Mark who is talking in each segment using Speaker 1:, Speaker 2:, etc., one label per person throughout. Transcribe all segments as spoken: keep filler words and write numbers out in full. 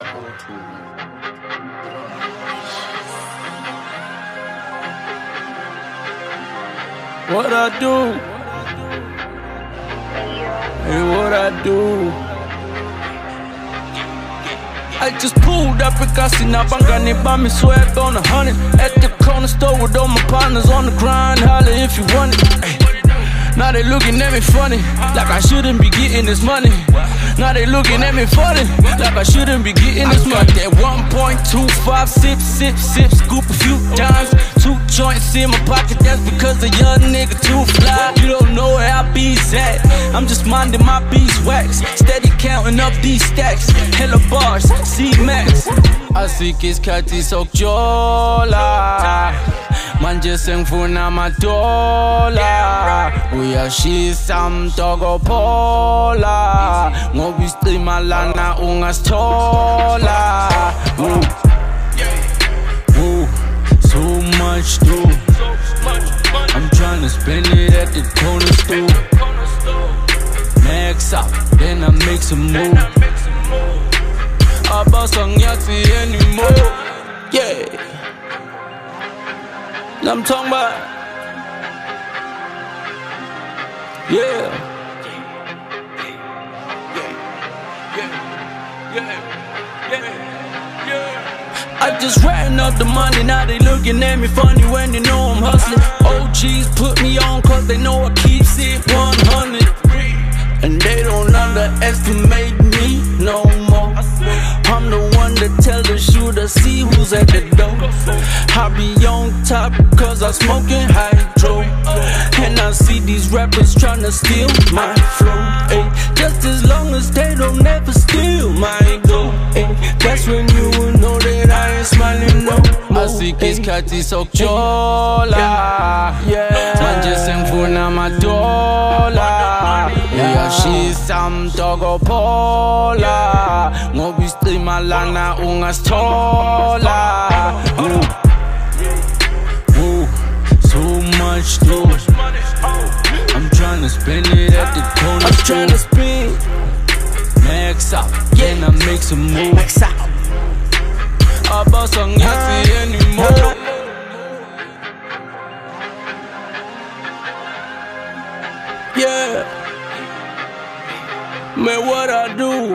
Speaker 1: What I do? Hey, what I do? I just pulled up and got seen up. I'm gonna buy me swag on a hundred at the corner store with all my partners on the grind. Holla if you want it. Ay. Now they looking at me funny, like I shouldn't be getting this money. Now they looking at me funny, like I shouldn't be getting this money. That one point two five, sip, sip, sip, scoop a few times. Two joints in my pocket, that's because a young nigga too fly. You don't know where I be at, I'm just minding my beeswax. Steady counting up these stacks, hella bars, C-Max. Así que isikhathi sokujola manje sengifuna amadola, uyashisa mtoko phola ngoba isicima lana ungasithola. Woo. Woo. So much too, I'm tryna spend it at the corner store. Max up, then I make some move. I bust on Yaxi anymore. Yeah, I'm talking about. Yeah. I just ran up the money, now they looking at me funny when they know I'm hustling. O Gs put me on cause they know I keeps it one hundred. And they don't underestimate me no more. I'm the one that tell the shooter, see who's at the door. I be on top cause I'm smoking hydro. And I see these rappers tryna steal my flow. Ay, just as long as they don't ever steal my dough. That's when you will know that I ain't smiling no more. Así que isikhathi sokujola manje sengifuna amadola, uyashisa mtoko phola ngoba isicima lana ungasithola. Woo. Woo. So much too, I'm tryna spend it at the corner. I'm tryna spend max out, then I make some moves. Max out. I bust on Yaxi anymore. Yeah, man, what I do?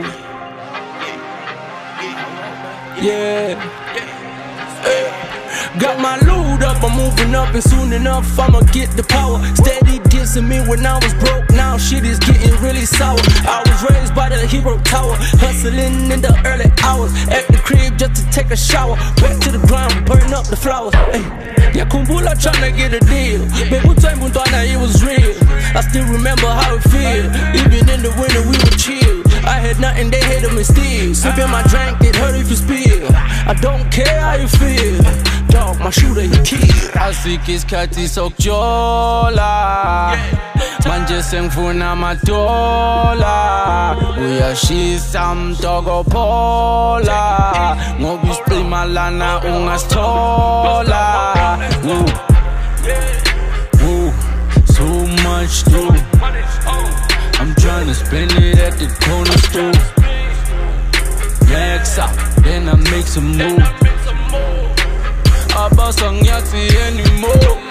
Speaker 1: Yeah, hey. Got my loot up, I'm moving up, and soon enough I'ma get the power. Steady dissing me when I was broke, now shit is getting really sour. I was raised by the hero tower, hustling in the early hours. At the crib just to take a shower, back to the ground, burn up the flowers. Hey, yeah, Kumbula tryna get a deal. Baby, time when it was real. I still remember how it feel. Even in the winter we would chill. I had nothing, they hated me still. Sipping my drink, it hurt if you spill. I don't care how you feel. Dog, my shooter, he killed. Así que isikhathi sokujola manje sengifuna amadola, uyashisa mtoko phola ngoba isicima lana ungasithola. Woo. Woo. So much too, I'm tryna spend it at the corner store. Max up, then I make some moves. I bust on Yaxi anymore.